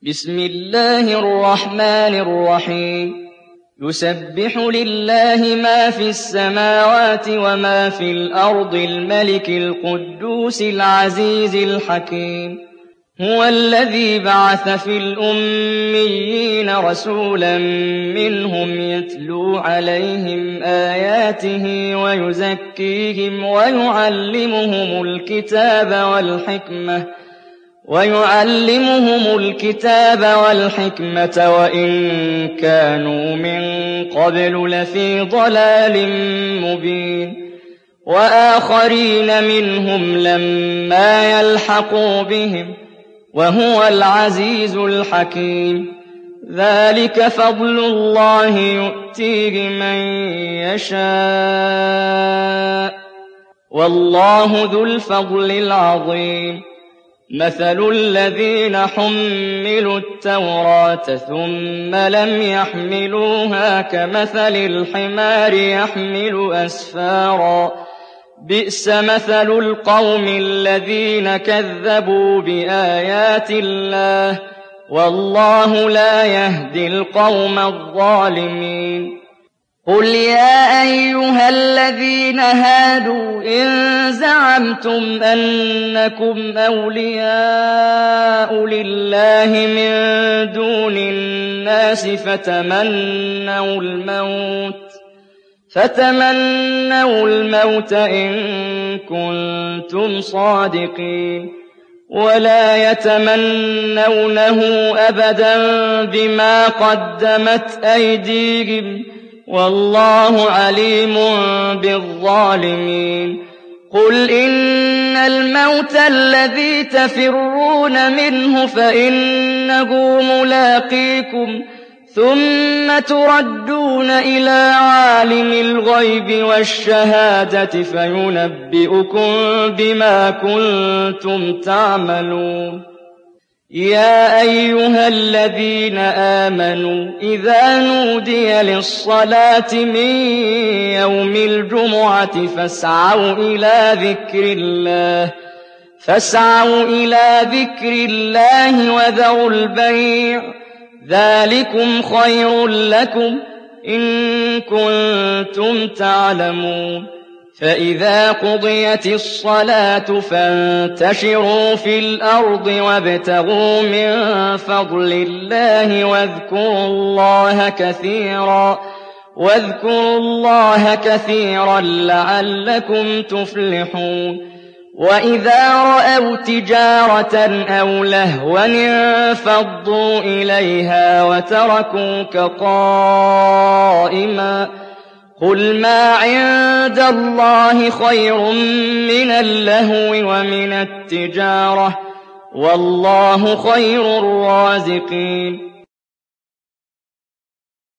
بسم الله الرحمن الرحيم يسبح لله ما في السماوات وما في الأرض الملك القدوس العزيز الحكيم هو الذي بعث في الأميين رسولا منهم يتلو عليهم آياته ويزكيهم ويعلمهم الكتاب والحكمة وإن كانوا من قبل لفي ضلال مبين وآخرين منهم لما يلحقوا بهم وهو العزيز الحكيم ذلك فضل الله يؤتيه من يشاء والله ذو الفضل العظيم مثل الذين حملوا التوراة ثم لم يحملوها كمثل الحمار يحمل أسفارا بئس مثل القوم الذين كذبوا بآيات الله والله لا يهدي القوم الظالمين قل يا أيها الذين هادوا إن زعمتم أنكم أولياء لله من دون الناس فتمنوا الموت إن كنتم صادقين ولا يتمنونه أبدا بما قدمت أيديهم والله عليم بالظالمين قل إن الموت الذي تفرون منه فإنه ملاقيكم ثم تردون إلى عالم الغيب والشهادة فينبئكم بما كنتم تعملون يا أيها الذين آمنوا إذا نودي للصلاة من يوم الجمعة فاسعوا إلى ذكر الله وذروا البيع ذلكم خير لكم إن كنتم تعلمون فإذا قضيت الصلاة فانتشروا في الأرض وابتغوا من فضل الله واذكروا الله كثيرا لعلكم تفلحون وإذا رأوا تجارة أو لهوا انفضوا إليها وتركوك قائما قل ما عند الله خير من اللهو ومن التجارة والله خير الرازقين